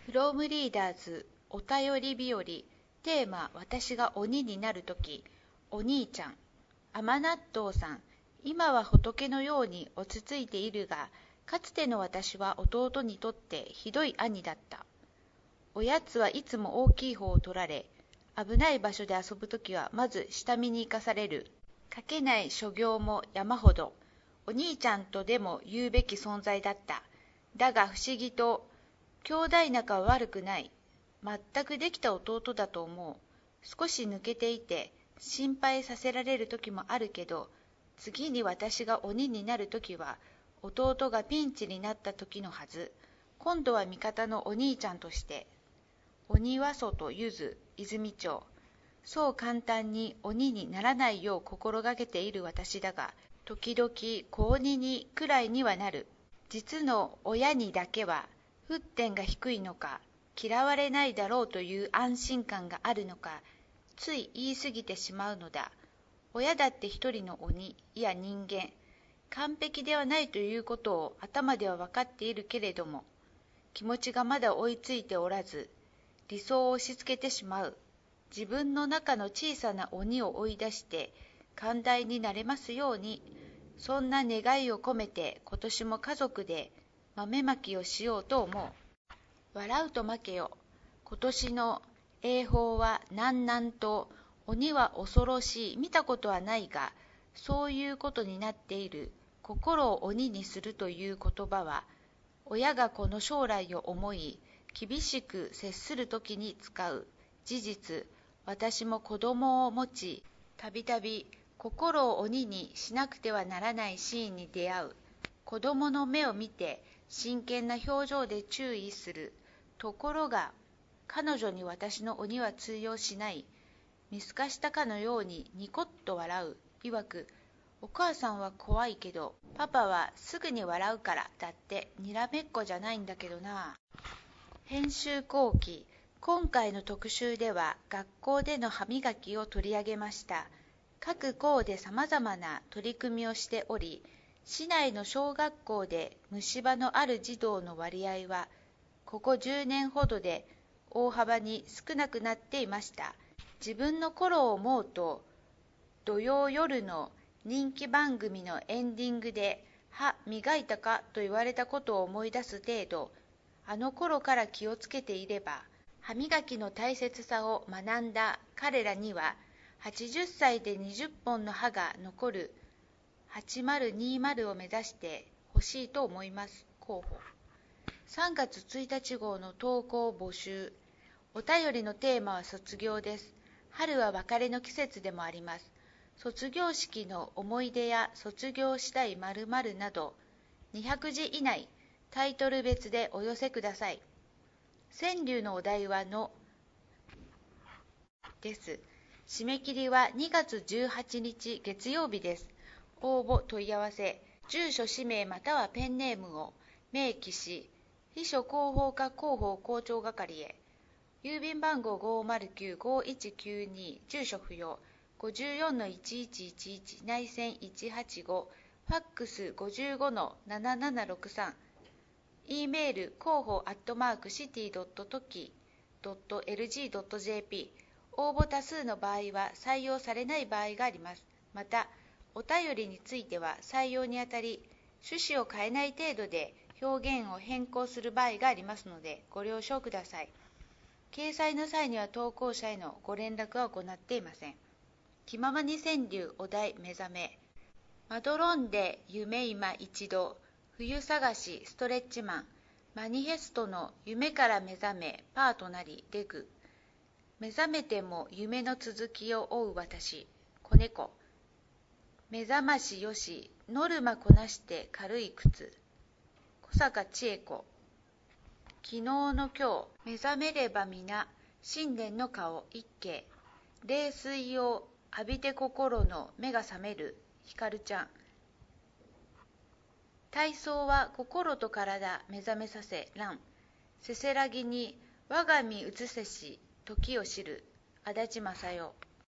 フロムリーダーズお便り日和。テーマ、私が鬼になるとき。お兄ちゃん。甘納豆さん。今は仏のように落ち着いているが、かつての私は弟にとってひどい兄だった。おやつはいつも大きい方を取られ、危ない場所で遊ぶときはまず下見に行かされる。書けない所業も山ほど。お兄ちゃんとでも言うべき存在だった。だが不思議と、兄弟仲は悪くない。全くできた弟だと思う。少し抜けていて、心配させられる時もあるけど、次に私が鬼になる時は、弟がピンチになった時のはず。今度は味方のお兄ちゃんとして。鬼は外ゆず、泉町。そう簡単に鬼にならないよう心がけている私だが、時々高鬼にくらいにはなる。実の親にだけは、沸点が低いのか、嫌われないだろうという安心感があるのか、つい言い過ぎてしまうのだ。親だって一人の鬼、いや人間。完璧ではないということを頭では分かっているけれども、気持ちがまだ追いついておらず、理想を押し付けてしまう。自分の中の小さな鬼を追い出して寛大になれますように、そんな願いを込めて今年も家族で豆まきをしようと思う。笑うと負けよ。今年の英法は南南と、鬼は恐ろしい、見たことはないが、そういうことになっている。心を鬼にするという言葉は、親が子の将来を思い、厳しく接するときに使う。事実、私も子供を持ち、たびたび心を鬼にしなくてはならないシーンに出会う。子供の目を見て、真剣な表情で注意する。ところが、彼女に私の鬼は通用しない。見透かしたかのようにニコッと笑う。曰く、お母さんは怖いけど、パパはすぐに笑うから、だってにらめっこじゃないんだけどな。編集後期。今回の特集では学校での歯磨きを取り上げました。各校で様々な取り組みをしており、市内の小学校で虫歯のある児童の割合は、ここ10年ほどで大幅に少なくなっていました。自分の頃を思うと、土曜夜の人気番組のエンディングで歯磨いたかと言われたことを思い出す程度、あの頃から気をつけていれば、歯磨きの大切さを学んだ彼らには、80歳で20本の歯が残る8020を目指してほしいと思います。候補。3月1日号の投稿募集。お便りのテーマは卒業です。春は別れの季節でもあります。卒業式の思い出や卒業したい〇〇など、200字以内、タイトル別でお寄せください。川柳のお題はのです。締め切りは2月18日月曜日です。応募問い合わせ、住所氏名またはペンネームを明記し、秘書広報課広報校長係へ。郵便番号 509-5192、住所不要、54-1111、内線185、ファックス 55-7763、E メール広報@city.toki.lg.jp。 応募多数の場合は採用されない場合があります。また、お便りについては採用にあたり、趣旨を変えない程度で表現を変更する場合がありますので、ご了承ください。掲載の際には投稿者へのご連絡は行っていません。気ままに川柳お題目覚め。まどろんで夢今一度、冬探しストレッチマン。マニフェストの夢から目覚めパートナリレグ。目覚めても夢の続きを追う私、子猫。目覚ましよし、ノルマこなして軽い靴。小坂千恵子。昨日の今日、目覚めれば皆、新年の顔一景。冷水を浴びて心の目が覚める、ひかるちゃん。体操は心と体目覚めさせ、らん。せせらぎに我が身移せし、時を知る、足立正代。